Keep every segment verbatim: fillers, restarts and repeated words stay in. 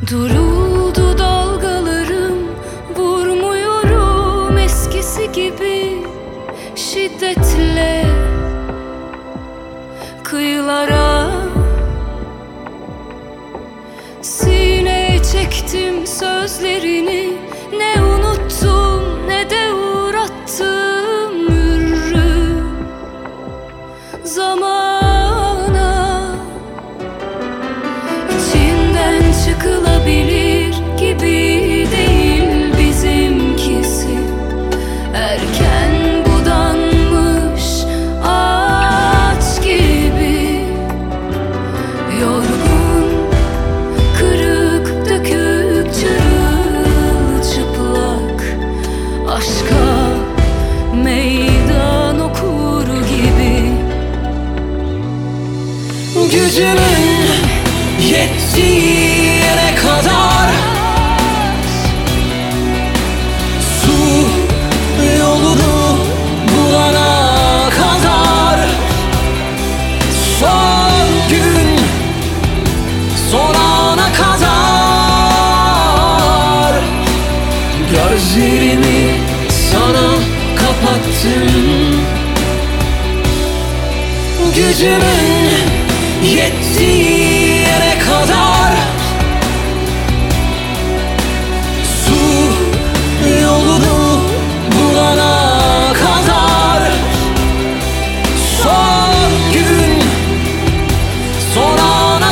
Duruldu dalgalarım, vurmuyorum eskisi gibi şiddetle kıyılara. Sineye çektim sözlerini, ne unuttum ne de uğrattım mürrü zamana. İçinden çıkılabilir gibi değil bizimkisi, erken budanmış ağaç gibi, yorgun, kırık, dökük, çırılçıplak, aşka meydan okur gibi. Gücünün yettiği yere kadar su yolunu bulana kadar, son gün son ana kadar gözlerimi sana kapattım. Gücümün yettiği yere kadar su yolunu bulana kadar, son gün son ana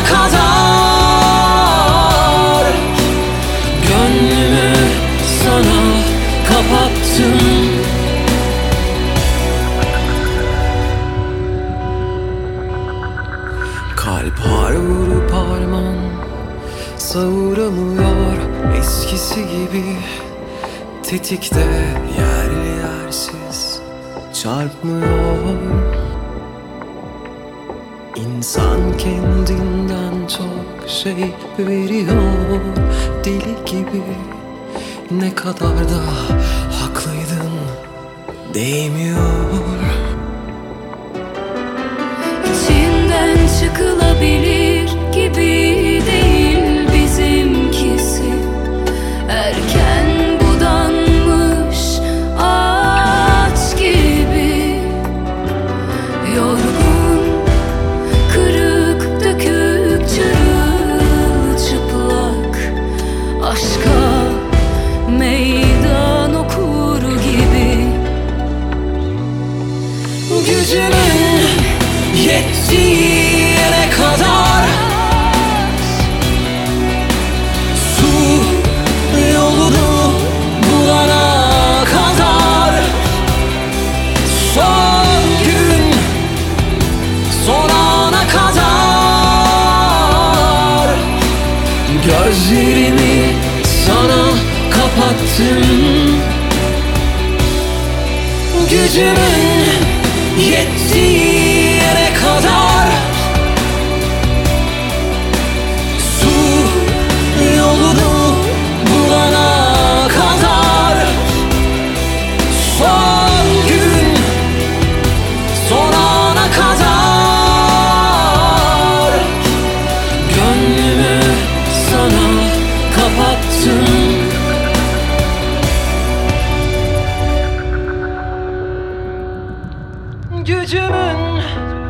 kadar gönlümü sana kapattım. Kalp har vurup harman savuramıyor eskisi gibi, tetikte yerli yersiz çarpmıyor. İnsan kendinden çok şey veriyor deli gibi. Ne kadar da haklıydın değmiyor. İçinden çıkılabilir gibi değil bizimkisi, erken budanmış ağaç gibi, yorgun, kırık, dökük, çırılçıplak, aşka meydan okur gibi. Gücünün yettiği yere kadar su yolunu bulana kadar, son gün son ana kadar gözlerimi sana kapattım. Gücümün yettiği yere kadar su yolunu bulana kadar, son gün son ana kadar gönlümü sana kapattım. Gücümün